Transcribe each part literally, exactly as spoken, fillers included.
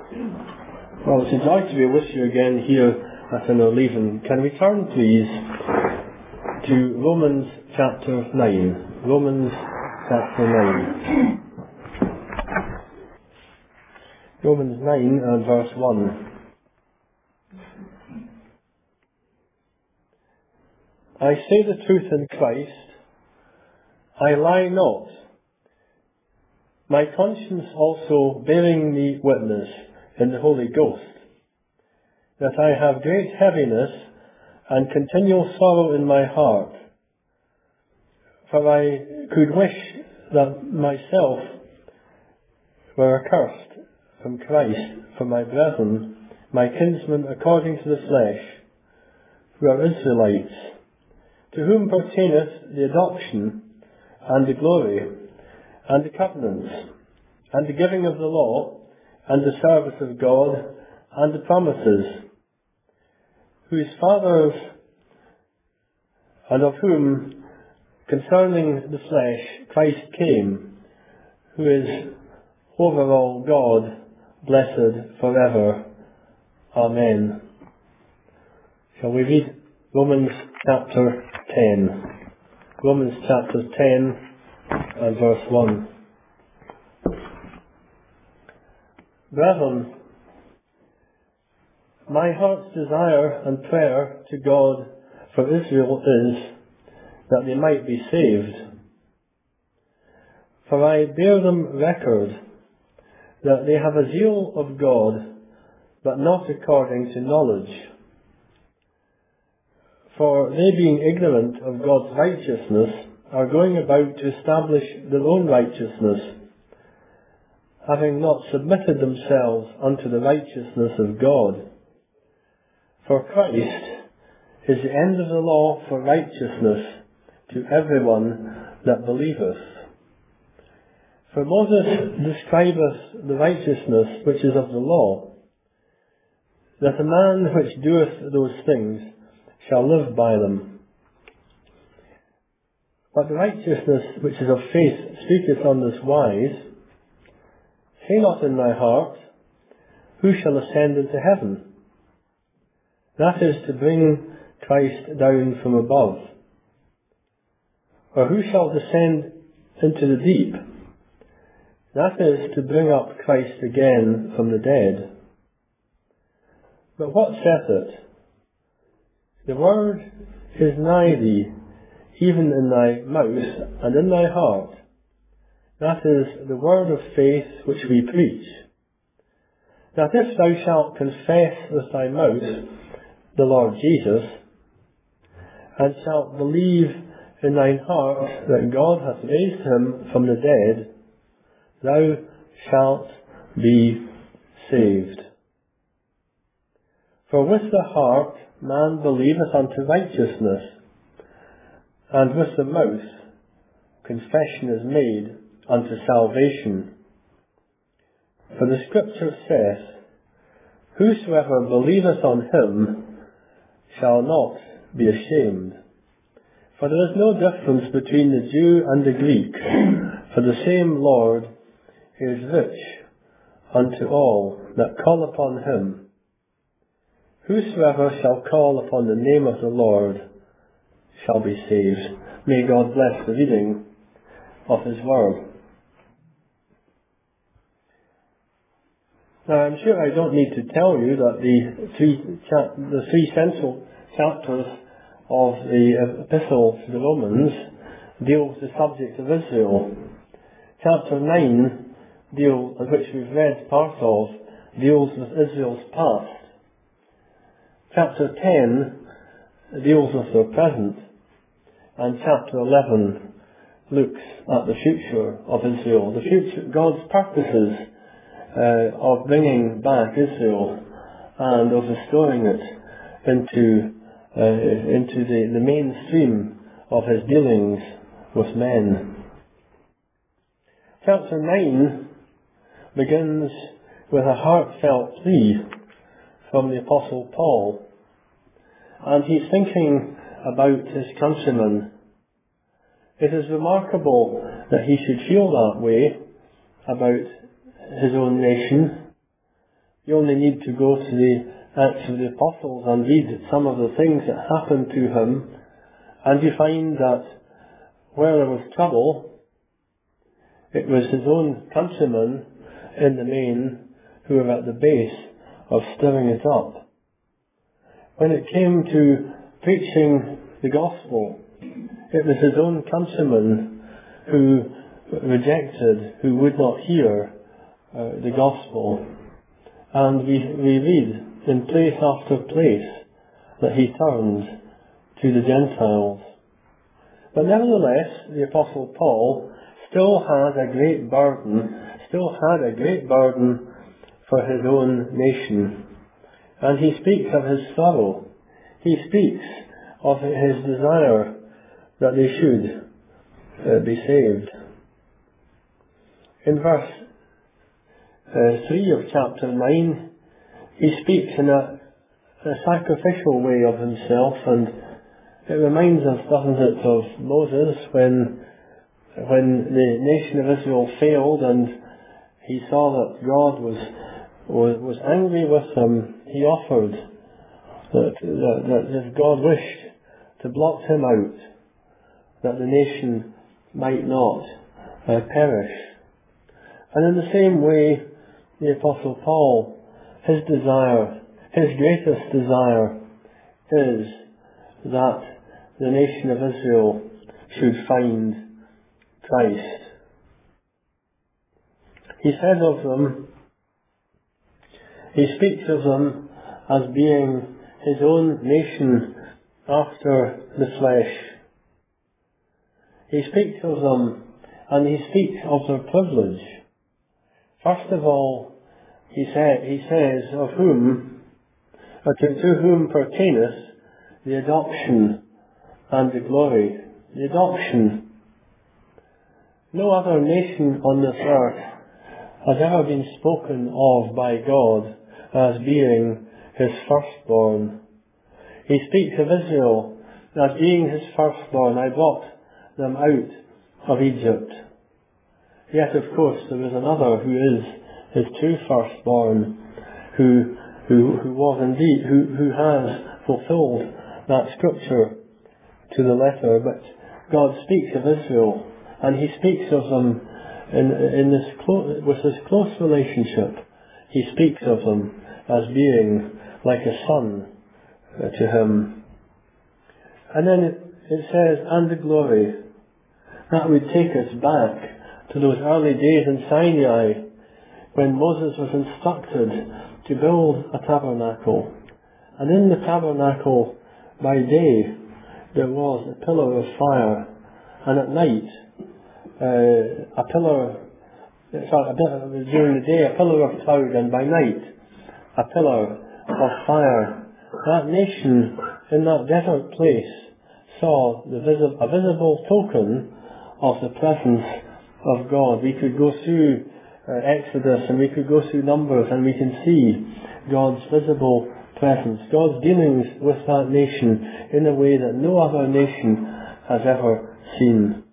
Well, it's a joy to be with you again here at our leaving. Can we turn, please, to Romans chapter nine. Romans chapter nine. Romans nine and verse one. I say the truth in Christ, I lie not. My conscience also bearing me witness in the Holy Ghost, that I have great heaviness and continual sorrow in my heart. For I could wish that myself were accursed from Christ for my brethren, my kinsmen according to the flesh, who are Israelites, to whom pertaineth the adoption, and the glory, and the covenants, and the giving of the law, and the service of God, and the promises, whose fathers, and of whom, concerning the flesh, Christ came, who is over all God, blessed forever. Amen. Shall we read Romans chapter ten? Romans chapter ten and verse one. Brethren, my heart's desire and prayer to God for Israel is that they might be saved. For I bear them record that they have a zeal of God, but not according to knowledge. For they, being ignorant of God's righteousness, are going about to establish their own righteousness, having not submitted themselves unto the righteousness of God. For Christ is the end of the law for righteousness to everyone that believeth. For Moses describeth the righteousness which is of the law, that a man which doeth those things shall live by them. But the righteousness which is of faith speaketh on this wise, say not in thy heart, who shall ascend into heaven? That is to bring Christ down from above. Or who shall descend into the deep? That is to bring up Christ again from the dead. But what saith it? The word is nigh thee, even in thy mouth and in thy heart. That is the word of faith which we preach. That if thou shalt confess with thy mouth the Lord Jesus, and shalt believe in thine heart that God hath raised him from the dead, thou shalt be saved. For with the heart man believeth unto righteousness, and with the mouth confession is made unto salvation. For the Scripture saith, whosoever believeth on him shall not be ashamed. For there is no difference between the Jew and the Greek, for the same Lord is rich unto all that call upon him. Whosoever shall call upon the name of the Lord shall be saved. May God bless the reading of his word. Now, I'm sure I don't need to tell you that the three, cha- the three central chapters of the Epistle to the Romans deal with the subject of Israel. Chapter nine, deal, which we've read part of, deals with Israel's past. Chapter ten deals with their present. And chapter eleven looks at the future of Israel, the future, God's purposes uh, of bringing back Israel and of restoring it into uh, into the, the mainstream of his dealings with men. Chapter nine begins with a heartfelt plea from the Apostle Paul, and he's thinking about his countrymen. It is remarkable that he should feel that way about his own nation, You only need to go to the Acts of the Apostles and read some of the things that happened to him, and you find that where there was trouble, it was his own countrymen in the main who were at the base of stirring it up. When it came to preaching the gospel, it was his own countrymen who rejected, who would not hear uh, the gospel. And we, we read in place after place that he turned to the Gentiles. But nevertheless, the Apostle Paul still had a great burden, still had a great burden for his own nation. And he speaks of his sorrow. He speaks of his desire that they should uh, be saved. In verse uh, three of chapter nine, he speaks in a, a sacrificial way of himself, and it reminds us, doesn't it, of Moses when, when the nation of Israel failed and he saw that God was, was, was angry with them. He offered that, that, that if God wished to blot him out, that the nation might not uh, perish. And in the same way, the Apostle Paul, his desire, his greatest desire is that the nation of Israel should find Christ. He says of them, he speaks of them as being his own nation after the flesh. He speaks of them, and he speaks of their privilege. First of all, he, say, he says, of whom, or to, to whom pertaineth the adoption and the glory. The adoption. No other nation on this earth has ever been spoken of by God as being his firstborn. He speaks of Israel as being his firstborn. I brought them out of Egypt. Yet, of course, there is another who is his true firstborn, who who who was indeed, who, who has fulfilled that scripture to the letter. But God speaks of Israel, and he speaks of them in in this clo- with this close relationship. He speaks of them as being like a son uh, to him. And then it, it says, and the glory. That would take us back to those early days in Sinai when Moses was instructed to build a tabernacle. And in the tabernacle by day there was a pillar of fire, and at night uh, a pillar, sorry, a bit, during the day a pillar of cloud, and by night a pillar of fire. That nation in that desert place saw the visi- a visible token of the presence of God. We could go through uh, Exodus, and we could go through Numbers, and we can see God's visible presence, God's dealings with that nation in a way that no other nation has ever seen.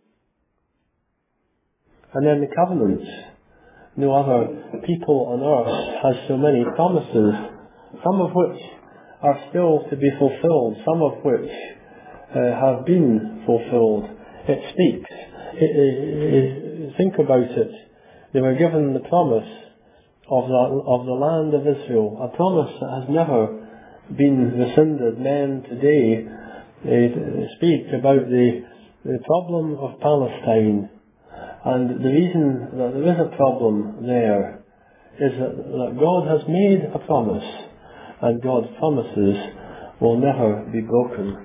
And then the covenants. No other people on earth has so many promises, some of which are still to be fulfilled, some of which uh, have been fulfilled. It speaks. It, it, it, think about it. They were given the promise of the, of the land of Israel, a promise that has never been rescinded. Men today uh, speak about the, the problem of Palestine. And the reason that there is a problem there is that, that God has made a promise, and God's promises will never be broken.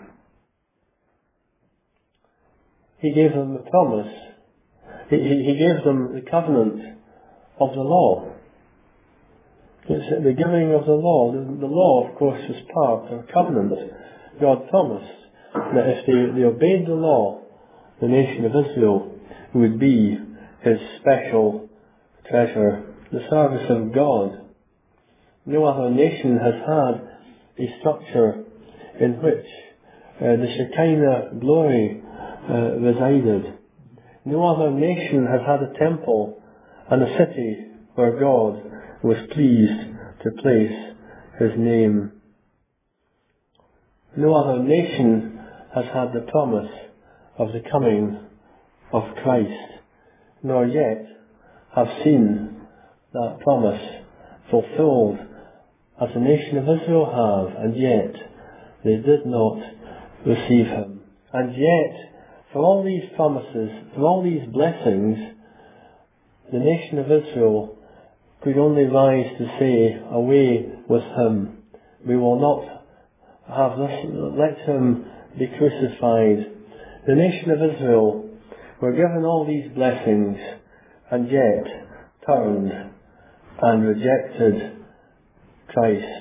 He gave them the promise. He, he, he gave them the covenant of the law. It's the giving of the law. The, the law, of course, was part of a covenant. God promised that if they, they obeyed the law, the nation of Israel would be his special treasure, the service of God. No other nation has had a structure in which uh, the Shekinah glory uh, resided. No other nation has had a temple and a city where God was pleased to place his name. No other nation has had the promise of the coming of Christ, nor yet have seen that promise fulfilled as the nation of Israel have, and yet they did not receive him. And yet, for all these promises, for all these blessings, the nation of Israel could only rise to say, away with him. We will not have this, let him be crucified. The nation of Israel were given all these blessings and yet turned and rejected Christ.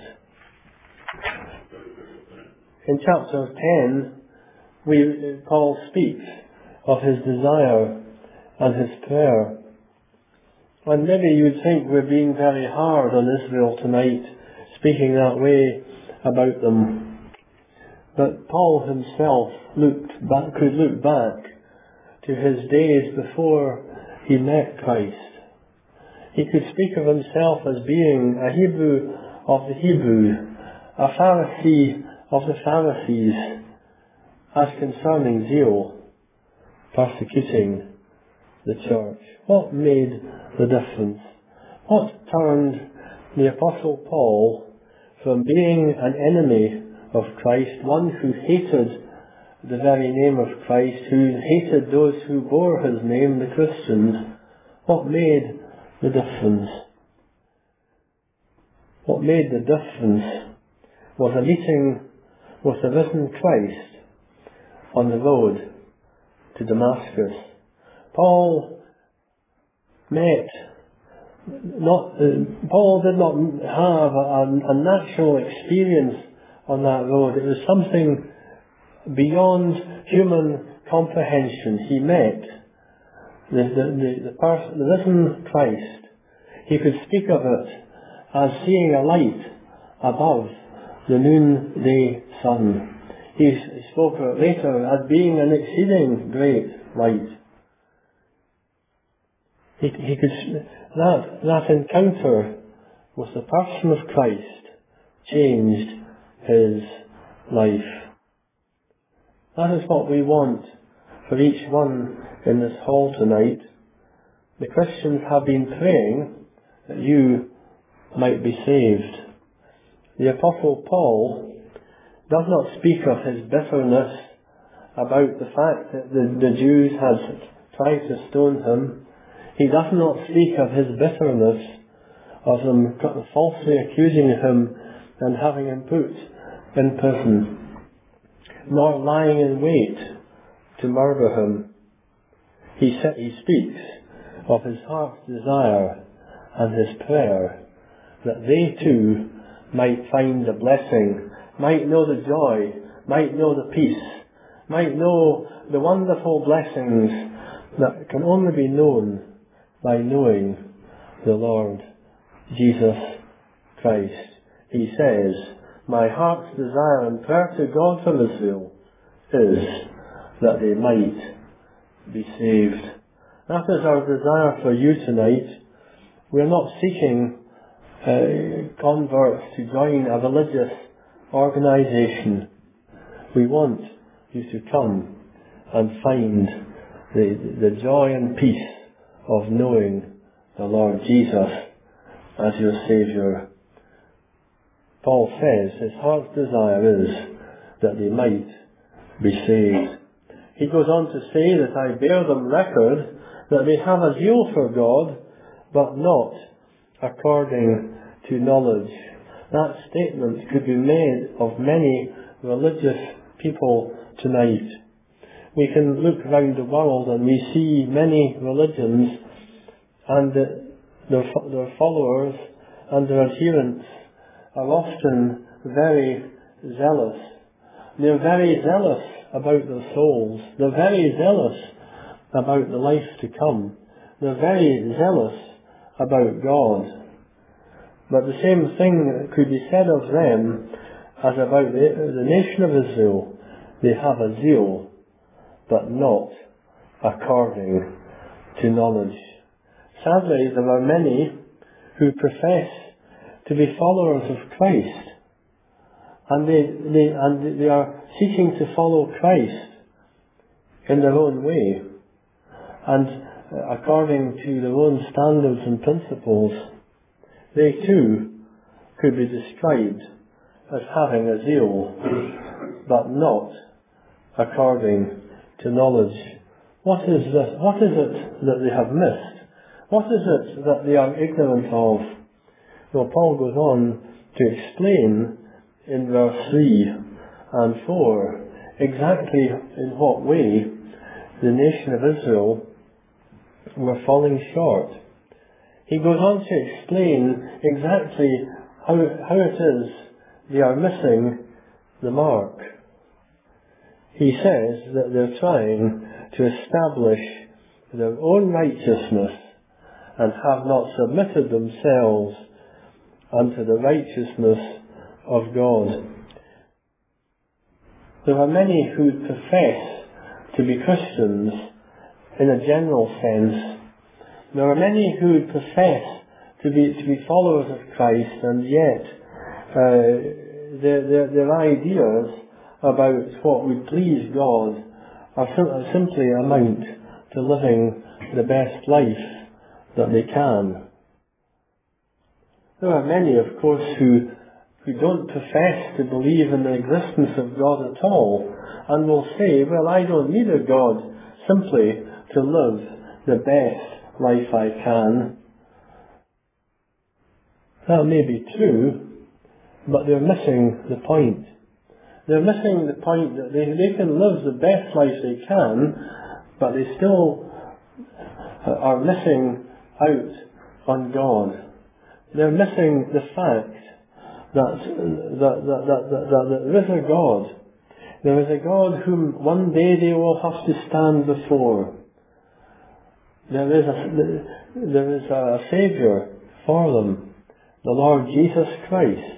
In chapter ten, we, Paul speaks of his desire and his prayer. And maybe you would think we're being very hard on Israel tonight, speaking that way about them. But Paul himself looked back, could look back to his days before he met Christ. He could speak of himself as being a Hebrew of the Hebrews, a Pharisee of the Pharisees, as concerning zeal, persecuting the church. What made the difference? What turned the Apostle Paul from being an enemy of Christ, one who hated the very name of Christ, who hated those who bore his name, the Christians? What made the difference? What made the difference was a meeting with the risen Christ on the road to Damascus. Paul met not uh, Paul did not have a, a natural experience on that road. It was something beyond human comprehension. He met the the the, the, person, the risen Christ. He could speak of it as seeing a light above the noonday sun. He spoke of it later as being an exceeding great light. He, he could, that, that encounter with the person of Christ changed his life. That is what we want for each one in this hall tonight. The Christians have been praying that you might be saved. The Apostle Paul does not speak of his bitterness about the fact that the, the Jews had tried to stone him. He does not speak of his bitterness of them falsely accusing him and having him put in prison, nor lying in wait to murder him. He, sa- he speaks of his heart's desire and his prayer that they too might find the blessing, might know the joy, might know the peace, might know the wonderful blessings that can only be known by knowing the Lord Jesus Christ. He says, my heart's desire and prayer to God for Israel is that they might be saved. That is our desire for you tonight. We are not seeking uh, converts to join a religious organisation. We want you to come and find the, the joy and peace of knowing the Lord Jesus as your Saviour. Paul says his heart's desire is that they might be saved. He goes on to say that I bear them record that they have a zeal for God, but not according to knowledge. That statement could be made of many religious people tonight. We can look around the world and we see many religions, and their, their followers and their adherents are often very zealous. They're very zealous about their souls. They're very zealous about the life to come. They're very zealous about God. But the same thing could be said of them as about the, the nation of Israel. They have a zeal, but not according to knowledge. Sadly, there are many who profess to be followers of Christ. And they, they, and they are seeking to follow Christ in their own way and according to their own standards and principles. They too could be described as having a zeal, but not according to knowledge. What is this? What is it that they have missed? What is it that they are ignorant of? Well, Paul goes on to explain in verse three and four exactly in what way the nation of Israel were falling short. He goes on to explain exactly how, how it is they are missing the mark. He says that they're trying to establish their own righteousness and have not submitted themselves unto the righteousness of God. There are many who profess to be Christians in a general sense. There are many who profess to be to be followers of Christ, and yet uh, their, their, their ideas about what would please God are sim- simply amount to living the best life that they can. There are many, of course, who who don't profess to believe in the existence of God at all, and will say, well, I don't need a God simply to live the best life I can. That may be true, but they're missing the point. They're missing the point that they, they can live the best life they can, but they still are missing out on God. They're missing the fact that, that, that, that, that, that there is a God. There is a God whom one day they will have to stand before. There is a, there is a Saviour for them, the Lord Jesus Christ.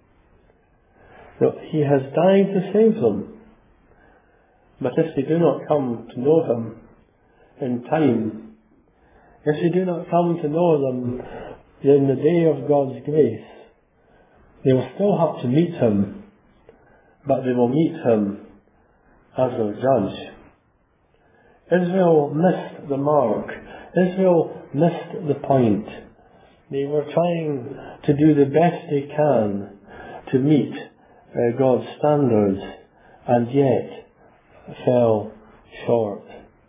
He has died to save them. But if they do not come to know Him in time, if they do not come to know them in the day of God's grace, they will still have to meet Him, but they will meet Him as their judge. Israel missed the mark. Israel missed the point. They were trying to do the best they can to meet uh, God's standards, and yet fell short.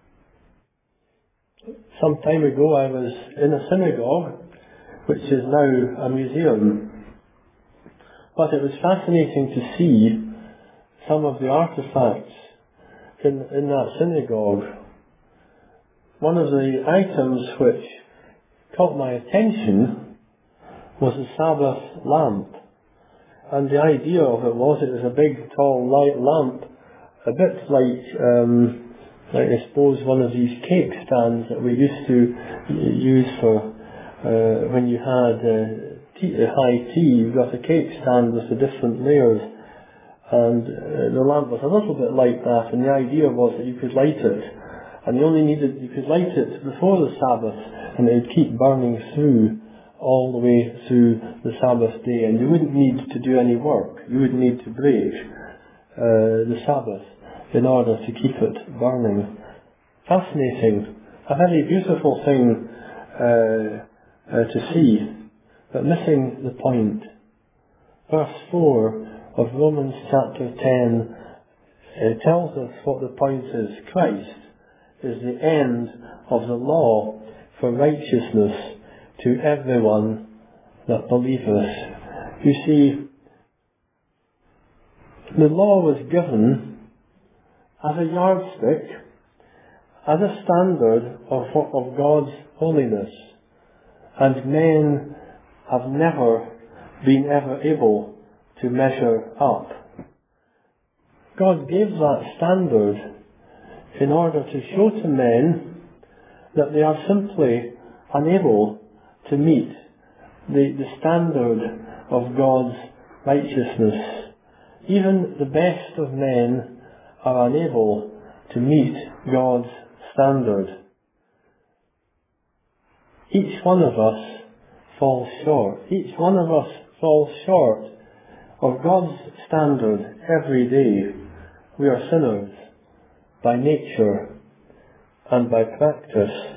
Some time ago I was in a synagogue, which is now a museum. But it was fascinating to see some of the artifacts in, in that synagogue. One of the items which caught my attention was a Sabbath lamp. And the idea of it was it was a big, tall, light lamp, a bit like, um, like I suppose, one of these cake stands that we used to use for uh, when you had uh, tea, uh, high tea. You got a cake stand with the different layers, and uh, the lamp was a little bit like that. And the idea was that you could light it, and you only needed you could light it before the Sabbath, and it would keep burning through all the way through the Sabbath day, and you wouldn't need to do any work. You would need to break uh, the Sabbath in order to keep it burning. Fascinating, a very beautiful thing uh, uh, to see, but missing the point. Verse four of Romans chapter ten uh, tells us what the point is. Christ is the end of the law for righteousness to everyone that believeth. You see, the law was given as a yardstick, as a standard of, of God's holiness, and men have never been ever able to measure up. God gave that standard in order to show to men that they are simply unable to meet the, the standard of God's righteousness. Even the best of men are unable to meet God's standard. Each one of us falls short. Each one of us falls short of God's standard every day. We are sinners by nature and by practice.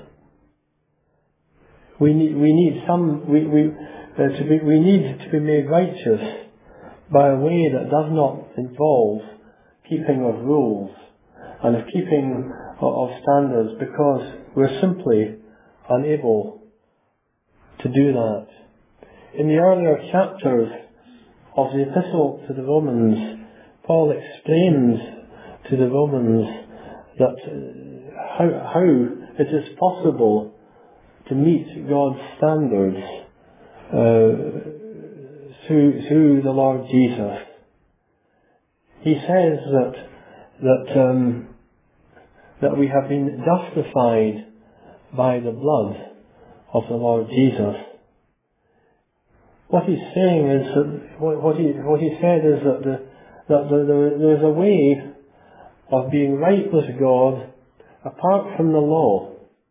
We need, we need some, we, we, uh, to be, we need to be made righteous by a way that does not involve keeping of rules and of keeping of standards, because we're simply unable to do that. In the earlier chapters of the Epistle to the Romans, Paul explains to the Romans that uh, how, how it is possible to meet God's standards uh, through, through the Lord Jesus. He says that that um, that we have been justified by the blood of the Lord Jesus. What he's saying is that what, what he what he said is that the, that the, the, there is a way of being right with God apart from the law.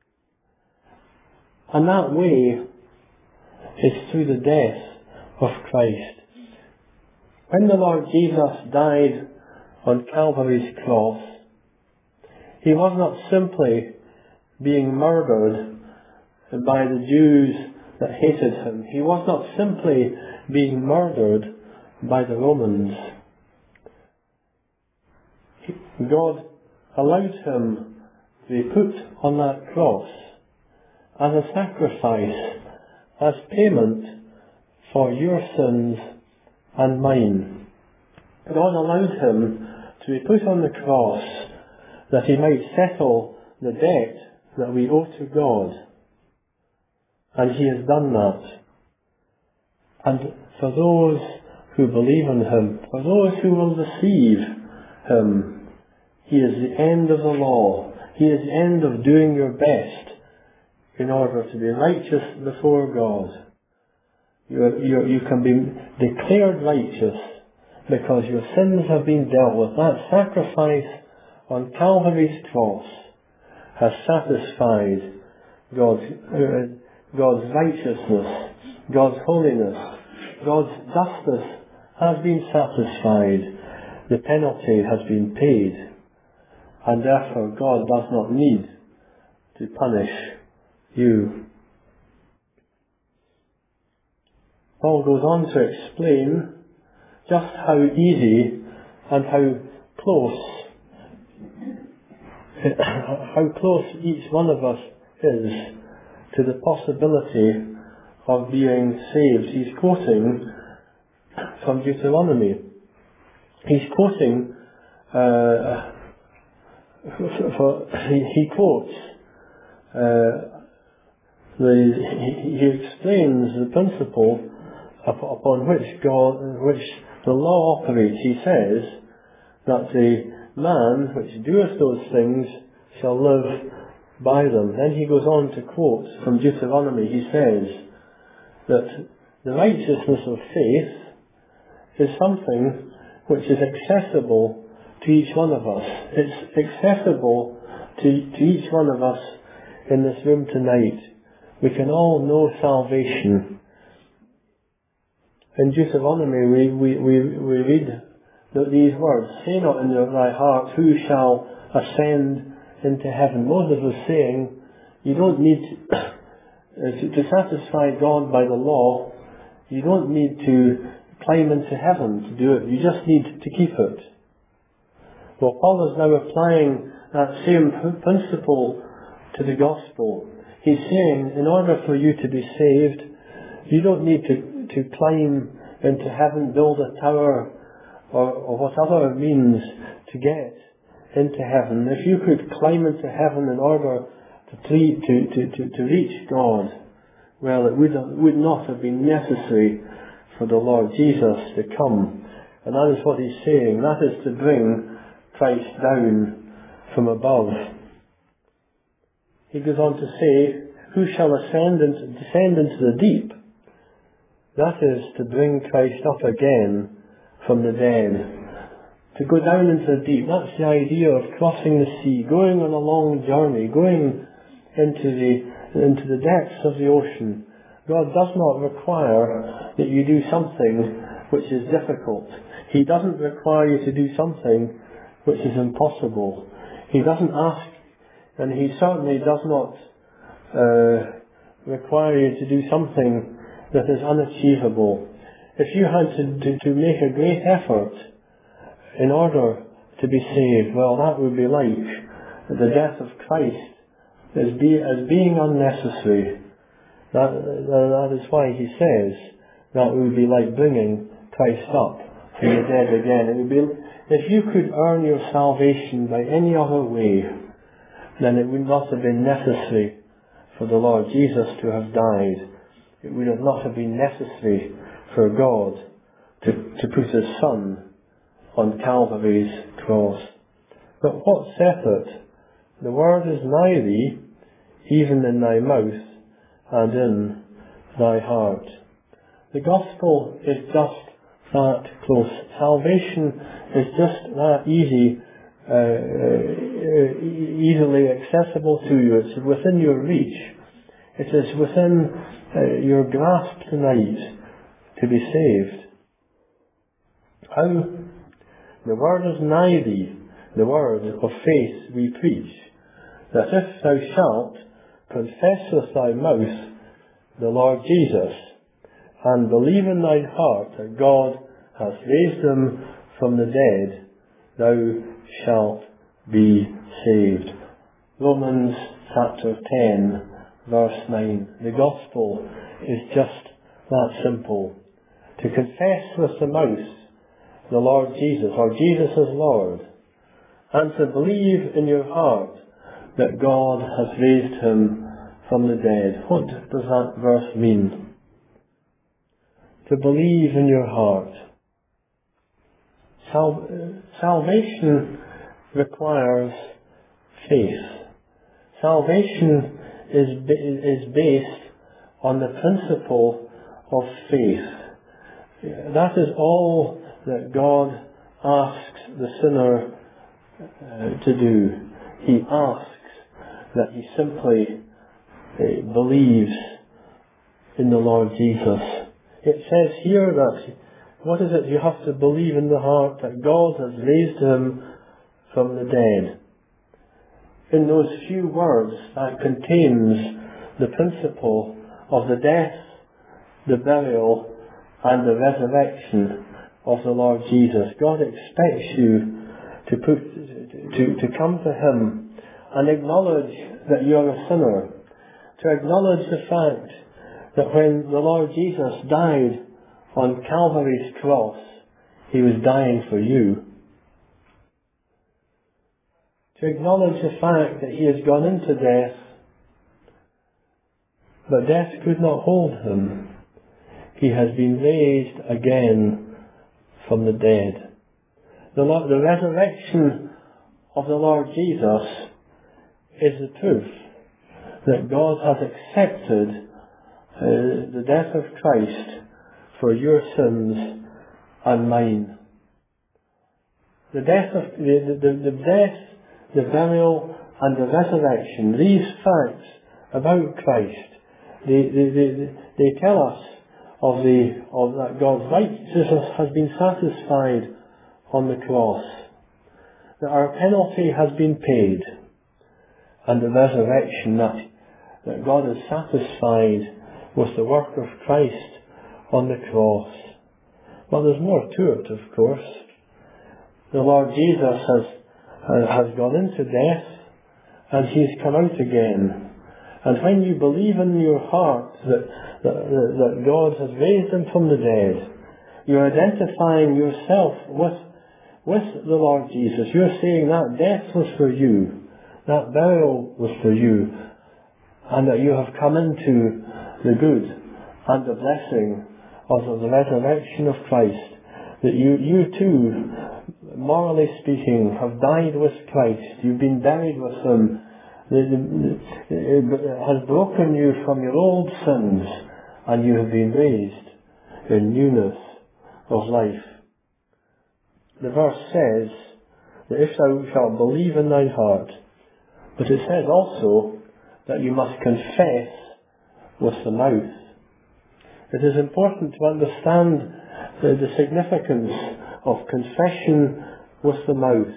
And that way is through the death of Christ. When the Lord Jesus died on Calvary's cross, he was not simply being murdered by the Jews that hated him. He was not simply being murdered by the Romans. God allowed him to be put on that cross as a sacrifice, as payment for your sins and mine. God allowed him to be put on the cross that he might settle the debt that we owe to God. And he has done that. And for those who believe in him, for those who will receive him, he is the end of the law. He is the end of doing your best in order to be righteous before God. You, you, you can be declared righteous because your sins have been dealt with. That sacrifice on Calvary's cross has satisfied God's, uh, God's righteousness, God's holiness, God's justice has been satisfied. The penalty has been paid, and therefore God does not need to punish you. Paul goes on to explain just how easy and how close how close each one of us is to the possibility of being saved. He's quoting from Deuteronomy. He's quoting uh, for, for, he, he quotes uh, the he, he explains the principle upon which God, which the law operates. He says that the man which doeth those things shall live by them. Then he goes on to quote from Deuteronomy. He says that the righteousness of faith is something which is accessible to each one of us. It's accessible to, to each one of us in this room tonight. We can all know salvation. In Deuteronomy we, we, we, we read these words, say not in thy heart, who shall ascend into heaven. Moses was saying, you don't need to, to, to satisfy God by the law, you don't need to climb into heaven to do it, you just need to keep it. Well, Paul is now applying that same principle to the gospel. He's saying, in order for you to be saved, you don't need to, to climb into heaven, build a tower, or, or whatever means to get into heaven. If you could climb into heaven in order to, plead, to, to, to, to reach God, well, it would, would not have been necessary for the Lord Jesus to come. And that is what he's saying. That is to bring Christ down from above. He goes on to say, who shall ascend and descend into the deep? That is to bring Christ up again from the dead. To go down into the deep, that's the idea of crossing the sea, going on a long journey, going into the into the depths of the ocean, God does not require that you do something which is difficult. He doesn't require you to do something which is impossible. He doesn't ask, and He certainly does not uh, require you to do something that is unachievable. If you had to, to, to make a great effort in order to be saved, well, that would be like the death of Christ as, be, as being unnecessary. That, that is why He says that would be like bringing Christ up from the dead again. It would be, if you could earn your salvation by any other way, then it would not have been necessary for the Lord Jesus to have died. It would have not have been necessary for God to, to put His Son on Calvary's cross. But what saith it? The word is nigh thee, even in thy mouth and in thy heart. The gospel is just that close. Salvation is just that easy, uh, uh, easily accessible to you. It's within your reach. It is within uh, your grasp tonight to be saved. How? The word is nigh thee, the word of faith we preach, that if thou shalt confess with thy mouth the Lord Jesus, and believe in thine heart that God hath raised Him from the dead, thou shalt be saved. Romans chapter ten, verse nine. The gospel is just that simple. To confess with the mouth the Lord Jesus, or Jesus is Lord, and to believe in your heart that God has raised Him from the dead. What does that verse mean? To believe in your heart. Sal- salvation requires faith. Salvation is, is based on the principle of faith. That is all that God asks the sinner uh, to do. He asks that he simply uh, believes in the Lord Jesus. It says here that, what is it? You have to believe in the heart that God has raised Him from the dead. In those few words, that contains the principle of the death, the burial, and the resurrection of the Lord Jesus. God expects you to put, to, to come to Him and acknowledge that you are a sinner. To acknowledge the fact that when the Lord Jesus died on Calvary's cross, He was dying for you. To acknowledge the fact that He has gone into death, but death could not hold Him. He has been raised again from the dead. The, the resurrection of the Lord Jesus is the proof that God has accepted uh, the death of Christ for your sins and mine. The death of the, the, the death, the burial, and the resurrection, these facts about Christ, they, they, they, they tell us of the of that God's righteousness has been satisfied on the cross, that our penalty has been paid, and the resurrection, that, that God is satisfied with the work of Christ on the cross. Well, there's more to it, of course. The Lord Jesus has has gone into death, and He's come out again. And when you believe in your heart that, that, that God has raised Him from the dead, you're identifying yourself with, with the Lord Jesus. You're saying that death was for you, that burial was for you, and that you have come into the good and the blessing of the resurrection of Christ. That you, you too, morally speaking, have died with Christ. You've been buried with Him. It has broken you from your old sins, and you have been raised in newness of life. The verse says that if thou shalt believe in thine heart, but it says also that you must confess with the mouth. It is important to understand the, the significance of confession with the mouth.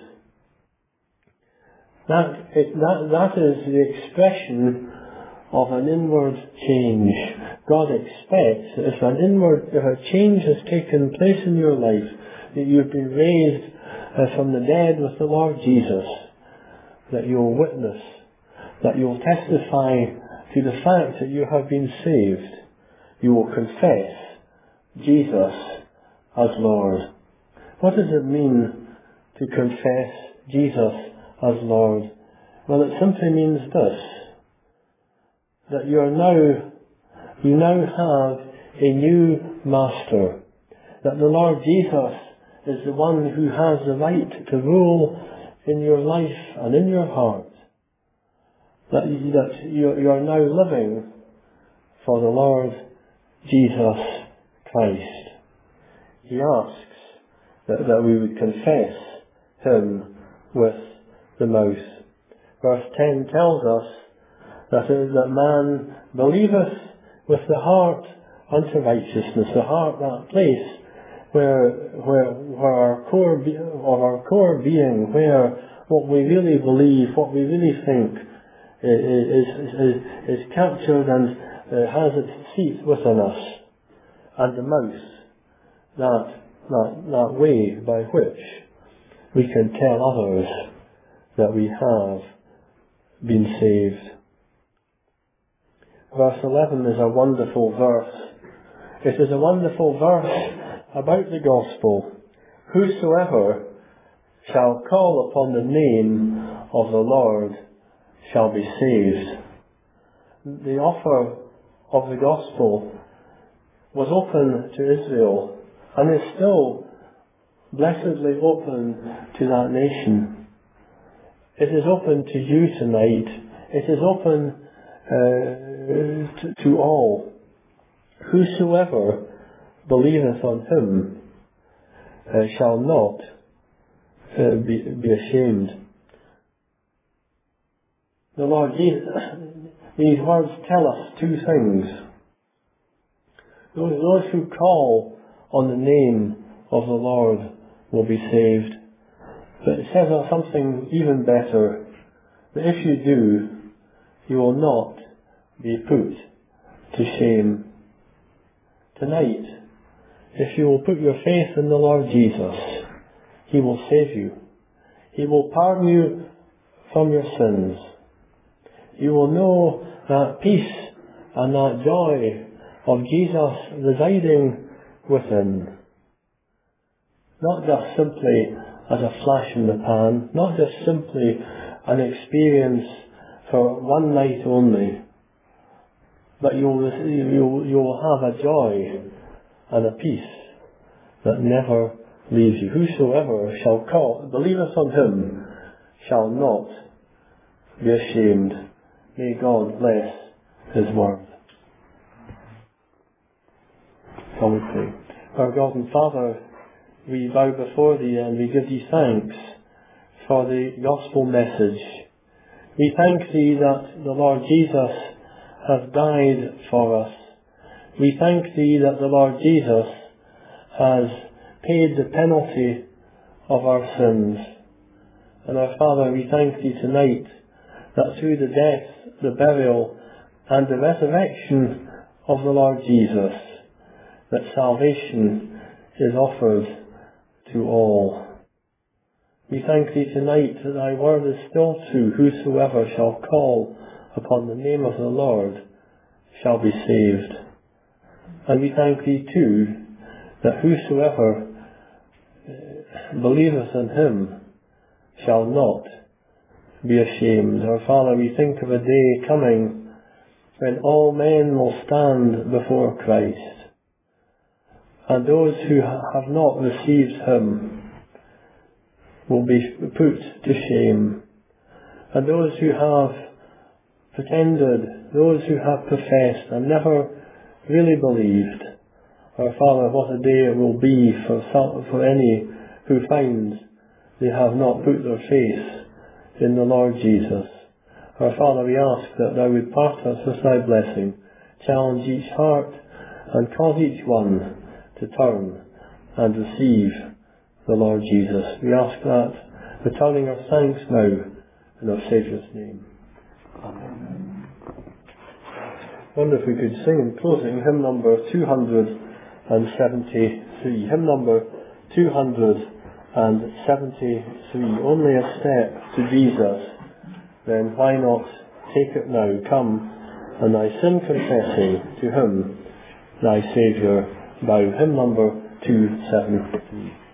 That, it, that, that is the expression of an inward change. God expects that if an inward, if a change has taken place in your life, that you've been raised uh, from the dead with the Lord Jesus, that you'll witness, that you'll testify to the fact that you have been saved. You will confess Jesus as Lord. What does it mean to confess Jesus as Lord? Well, it simply means this, that you are now, you now have a new master, that the Lord Jesus is the one who has the right to rule in your life and in your heart, that, you, that you, you are now living for the Lord Jesus Christ. He asks that, that we would confess him with the mouth. Verse ten tells us that, that man believeth with the heart unto righteousness, the heart, that place where, where, where our core, be, of our core being, where what we really believe, what we really think is, is, is, is captured and uh, has its seat within us. And the mouth, that, that, that way by which we can tell others that we have been saved. Verse eleven is a wonderful verse. It is a wonderful verse about the gospel. Whosoever shall call upon the name of the Lord shall be saved. The offer of the gospel was open to Israel and is still blessedly open to that nation. It is open to you tonight. It is open uh, to, to all. Whosoever believeth on him uh, shall not uh, be, be ashamed. The Lord Jesus, these words tell us two things. Those, those who call on the name of the Lord will be saved. But it says something even better, that if you do, you will not be put to shame. Tonight, if you will put your faith in the Lord Jesus, he will save you. He will pardon you from your sins. You will know that peace and that joy of Jesus residing within. Not just simply as a flash in the pan, not just simply an experience for one night only, but you will, you, you will have a joy and a peace that never leaves you. Whosoever shall call, believeth on him, shall not be ashamed. May God bless his word. Shall we pray? Our God and Father, we bow before thee and we give thee thanks for the gospel message. We thank thee that the Lord Jesus has died for us. We thank thee that the Lord Jesus has paid the penalty of our sins. And our Father, we thank thee tonight that through the death, the burial and the resurrection of the Lord Jesus, that salvation is offered to all. We thank thee tonight that thy word is still true. Whosoever shall call upon the name of the Lord shall be saved. And we thank thee too that whosoever believeth in him shall not be ashamed. Our Father, we think of a day coming when all men will stand before Christ, and those who have not received him will be put to shame. And those who have pretended, those who have professed and never really believed, our Father, what a day it will be for, for any who find they have not put their faith in the Lord Jesus. Our Father, we ask that thou would part us with thy blessing, challenge each heart and cause each one to turn and receive the Lord Jesus. We ask that, returning our thanks now in our Saviour's name. Amen. I wonder if we could sing in closing hymn number two hundred seventy-three. Hymn number two hundred seventy-three. Only a step to Jesus, then why not take it now? Come, and thy sin confessing, to him thy Saviour bow. Hymn number two seventy-three.